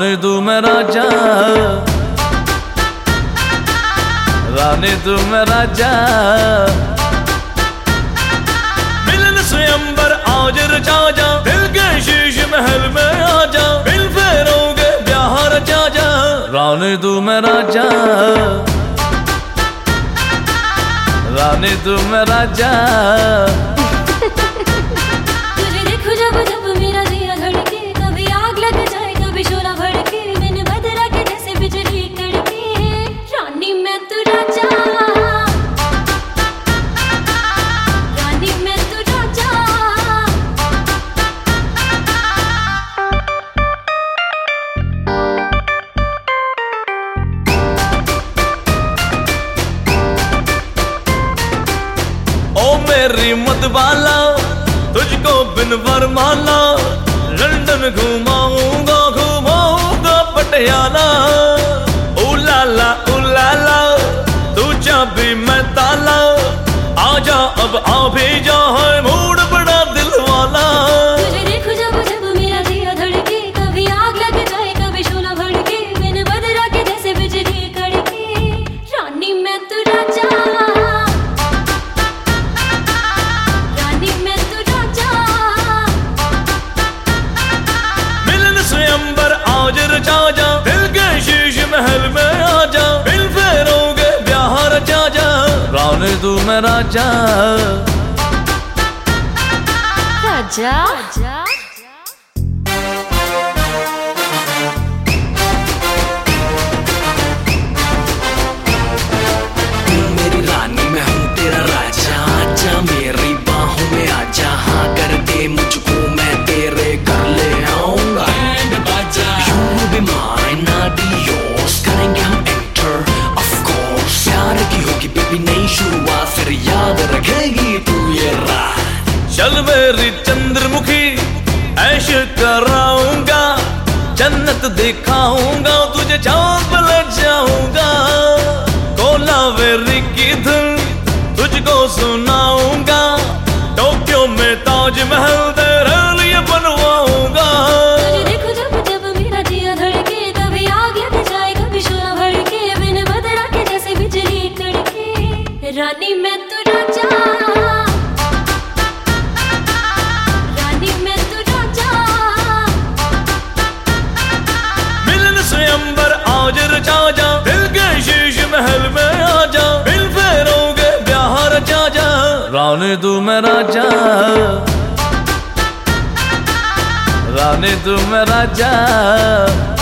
रानी तू मैं राजा, रानी तू मैं राजा। मिलन स्वयंवर आज रचा जा, दिल के शीश महल में आ जा, बिल फेरोगे ब्याह रचा जा। रानी तू मैं राजा, रानी तू मैं राजा। तुझे देखो जब जब मेरा दिया धड़के, कभी आग लग जाए कभी शोला भड़के, बिन बदरा के जैसे बिजली कड़के। रानी मैं तू राजा, रानी मैं तू राजा। ओ मेरी मतवाला, तुझको बिन वरमाला, लंदन घुमाऊंगा घुमाऊंगा पटियाला। ओ लाला तू चाबी मैं ताला, आजा अब आ भी जा, है मूड बड़ा दिल वाला। तुझे देखो जब जब मेरा दिया धड़के, कभी आग लग जाए कभी शोला भड़के, बिन बदरा के जैसे बिजली कड़के। रानी मैं तू राजा, रानी मैं तू राजा। मिलन स्वयंवर आज रचा जा, दिल के शीश महल में आ जा, बिल फेरोगे ब्याह रचा जा। रानी तू मैं राजा, राजा। मेरी रानी मैं हूँ तेरा राजा, आजा मेरी बाहों में आजा। हाँ कर दे मुझको मैं तेरे घर ले आऊंगा। You will be mine, I'll be yours, करेंगे हम enter of course। प्यार की होगी बेबी नई शुरुआत, फिर याद रखेगी तू ये रात। चल मेरी चंद्रमुखी ऐश कराऊंगा, जन्नत दिखाऊंगा तुझे, चांद पे ले जाऊंगा। कोलावेरी की धुन तुझको सुनाऊंगा, टोक्यो में ताजमहल तेरे लिए बनवाऊंगा। तुझे देखो जब जब मेरा दिया धड़के, कभी आग लग जाए कभी शोला भड़के, बिन बदरा के जैसे बिजली कड़के। रानी मैं तू राजा, रानी मैं तू राजा। मिलन स्वयंवर आज रचा जा, दिल के शीश महल में आ जा, बिल फेरोगे ब्याह रचा जा। रानी तू मैं राजा, रानी तू मैं राजा।